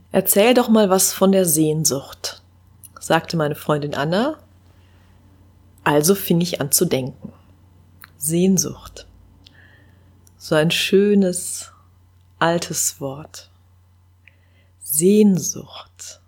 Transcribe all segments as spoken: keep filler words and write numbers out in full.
Erzähl doch mal was von der Sehnsucht, sagte meine Freundin Anna. Also fing ich an zu denken. Sehnsucht. So ein schönes, altes Wort. Sehnsucht.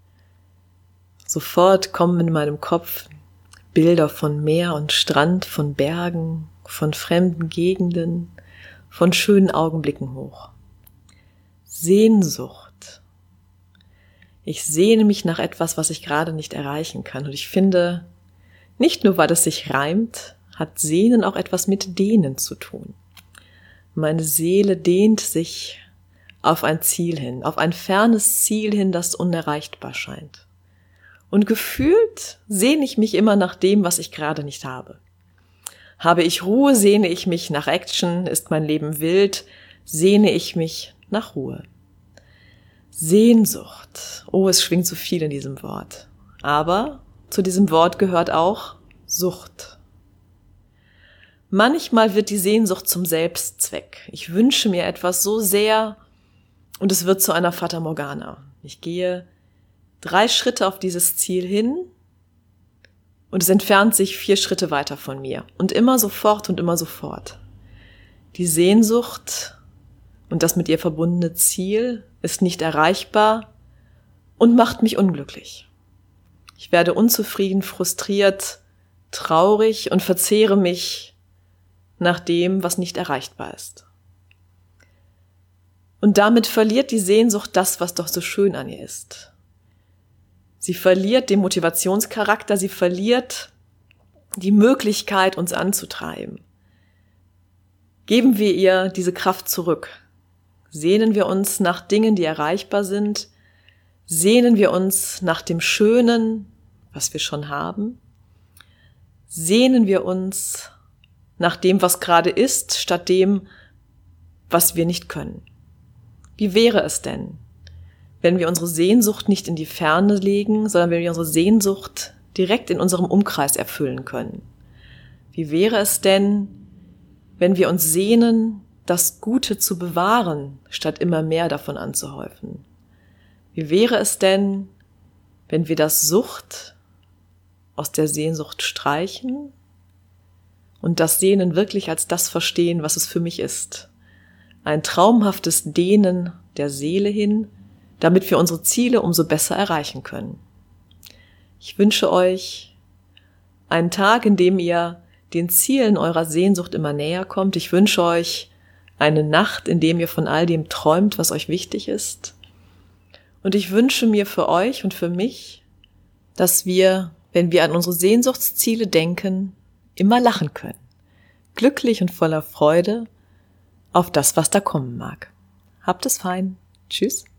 Sofort kommen in meinem Kopf Bilder von Meer und Strand, von Bergen, von fremden Gegenden, von schönen Augenblicken hoch. Sehnsucht. Ich sehne mich nach etwas, was ich gerade nicht erreichen kann. Und ich finde, nicht nur, weil es sich reimt, hat Sehnen auch etwas mit Dehnen zu tun. Meine Seele dehnt sich auf ein Ziel hin, auf ein fernes Ziel hin, das unerreichbar scheint. Und gefühlt sehne ich mich immer nach dem, was ich gerade nicht habe. Habe ich Ruhe, sehne ich mich nach Action, ist mein Leben wild, sehne ich mich nach Ruhe. Sehnsucht. Oh, es schwingt so viel in diesem Wort. Aber zu diesem Wort gehört auch Sucht. Manchmal wird die Sehnsucht zum Selbstzweck. Ich wünsche mir etwas so sehr und es wird zu einer Fata Morgana. Ich gehe drei Schritte auf dieses Ziel hin und es entfernt sich vier Schritte weiter von mir. Und immer sofort und immer sofort. Die Sehnsucht und das mit ihr verbundene Ziel ist nicht erreichbar und macht mich unglücklich. Ich werde unzufrieden, frustriert, traurig und verzehre mich nach dem, was nicht erreichbar ist. Und damit verliert die Sehnsucht das, was doch so schön an ihr ist. Sie verliert den Motivationscharakter, sie verliert die Möglichkeit, uns anzutreiben. Geben wir ihr diese Kraft zurück. Sehnen wir uns nach Dingen, die erreichbar sind. Sehnen wir uns nach dem Schönen, was wir schon haben. Sehnen wir uns nach dem, was gerade ist, statt dem, was wir nicht können. Wie wäre es denn, wenn wir unsere Sehnsucht nicht in die Ferne legen, sondern wenn wir unsere Sehnsucht direkt in unserem Umkreis erfüllen können? Wie wäre es denn, wenn wir uns sehnen, das Gute zu bewahren, statt immer mehr davon anzuhäufen? Wie wäre es denn, wenn wir das Sucht aus der Sehnsucht streichen und das Sehnen wirklich als das verstehen, was es für mich ist? Ein traumhaftes Dehnen der Seele hin, damit wir unsere Ziele umso besser erreichen können. Ich wünsche euch einen Tag, in dem ihr den Zielen eurer Sehnsucht immer näher kommt. Ich wünsche euch eine Nacht, in dem ihr von all dem träumt, was euch wichtig ist. Und ich wünsche mir für euch und für mich, dass wir, wenn wir an unsere Sehnsuchtsziele denken, immer lachen können. Glücklich und voller Freude auf das, was da kommen mag. Habt es fein. Tschüss.